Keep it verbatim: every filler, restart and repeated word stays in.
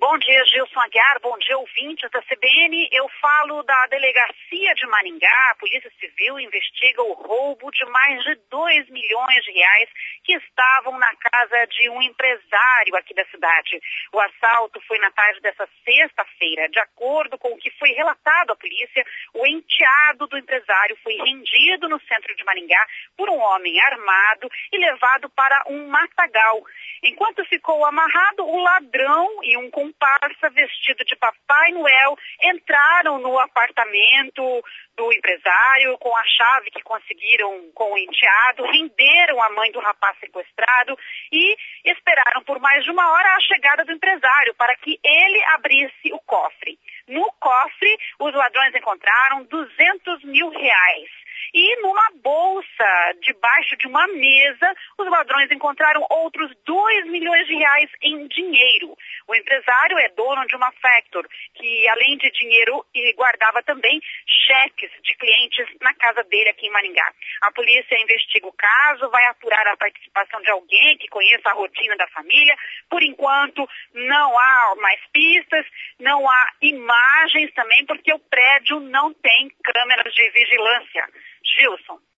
Bom dia, Gilson Aguiar. Bom dia, ouvintes da C B N. Eu falo da delegacia de Maringá. A Polícia Civil investiga o roubo de mais de dois milhões de reais que estavam na casa de um empresário aqui da cidade. O assalto foi na tarde dessa sexta-feira. De acordo com o que foi relatado à polícia, o enteado do empresário foi rendido no centro de Maringá por um homem armado e levado para um matagal. Enquanto ficou amarrado, o ladrão e um comparsa vestido de Papai Noel entraram no apartamento do empresário com a chave que conseguiram com o enteado, renderam a mãe do rapaz sequestrado e esperaram por mais de uma hora a chegada do empresário para que ele abrisse o cofre. No cofre, os ladrões encontraram duzentos mil reais. E numa bolsa, debaixo de uma mesa, os ladrões encontraram outros dois milhões de reais em dinheiro. O empresário é dono de uma Factor, que além de dinheiro, guardava também cheques de clientes na casa dele aqui em Maringá. A polícia investiga o caso, vai apurar a participação de alguém que conheça a rotina da família. Por enquanto, não há mais pistas, não há imagens também, porque o prédio não tem câmeras de vigilância. Gilson.